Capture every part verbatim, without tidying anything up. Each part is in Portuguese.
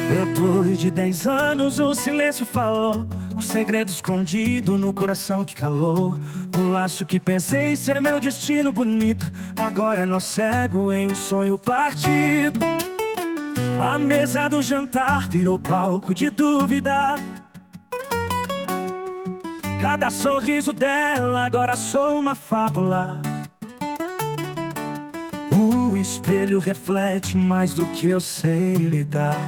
Depois de dez anos o silêncio falou, um segredo escondido no coração que calou. O laço que pensei ser meu destino bonito, agora é nó cego em um sonho partido. A mesa do jantar virou palco de dúvida. Cada sorriso dela agora sou uma fábula. O espelho reflete mais do que eu sei lidar.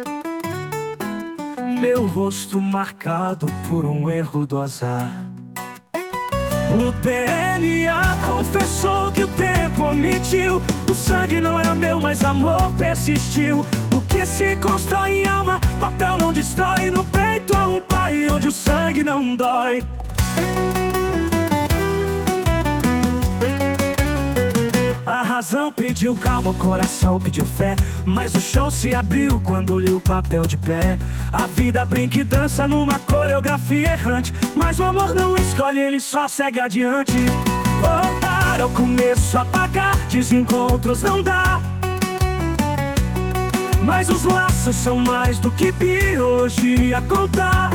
Meu rosto marcado por um erro do azar. O D N A confessou que o tempo omitiu. O sangue não era meu, mas amor persistiu. O que se constrói em alma, papel não destrói. No peito há um pai onde o sangue não dói. A razão pediu calma, o coração pediu fé, mas o chão se abriu quando li o papel de pé. A vida brinca e dança numa coreografia errante, mas o amor não escolhe, ele só segue adiante. Voltar ao começo, apagar desencontros não dá, mas os laços são mais do que biologia contar.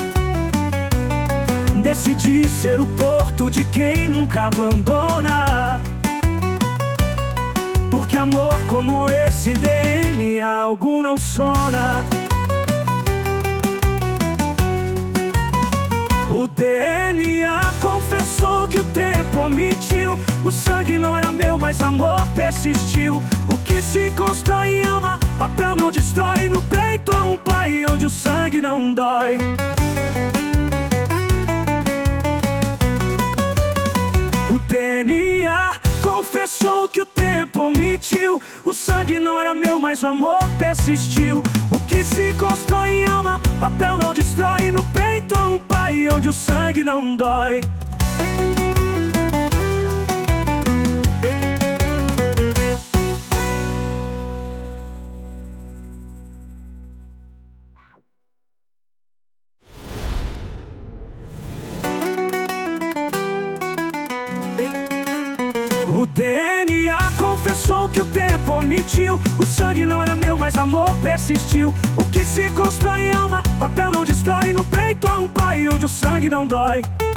Decidi ser o porto de quem nunca abandona, porque amor como esse D N A algum não sona. O D N A confessou que o tempo omitiu. O sangue não era meu, mas amor persistiu. O que se constrói em alma, papel não destrói. No peito há um pai onde o sangue não dói. O D N A confessou que o tempo omitiu. O sangue não era meu, mas o amor persistiu. O que se constrói em alma, papel não destrói. No peito há um pai onde o sangue não dói. O D N A confessou que o tempo omitiu. O sangue não era meu, mas amor persistiu. O que se constrói em alma, papel não destrói. No peito há um pai onde o sangue não dói.